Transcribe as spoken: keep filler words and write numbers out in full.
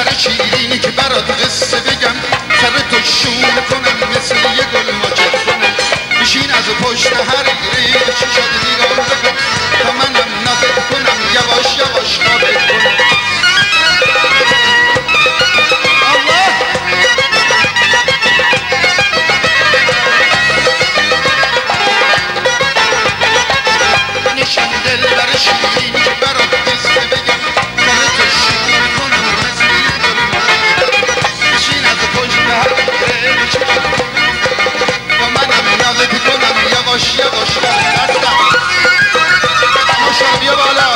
دلبر شیرینی که برات قصه بگم، سر تو شون کنم مثل یه گل ماجد کنم. بشین از پشت هر گریه چی شد نگاه بکن، تا منم نازت کنم یواش یواش نازت کنم. نشان دلبر شیرینی که برات قصه بگم، سر تو شون کنم مثل یه گل ماجد کنم. بشین از پشت هر گریه چی شد تا منم نازت کنم یواش یواش نازت کنم. ماشا بیا بالا.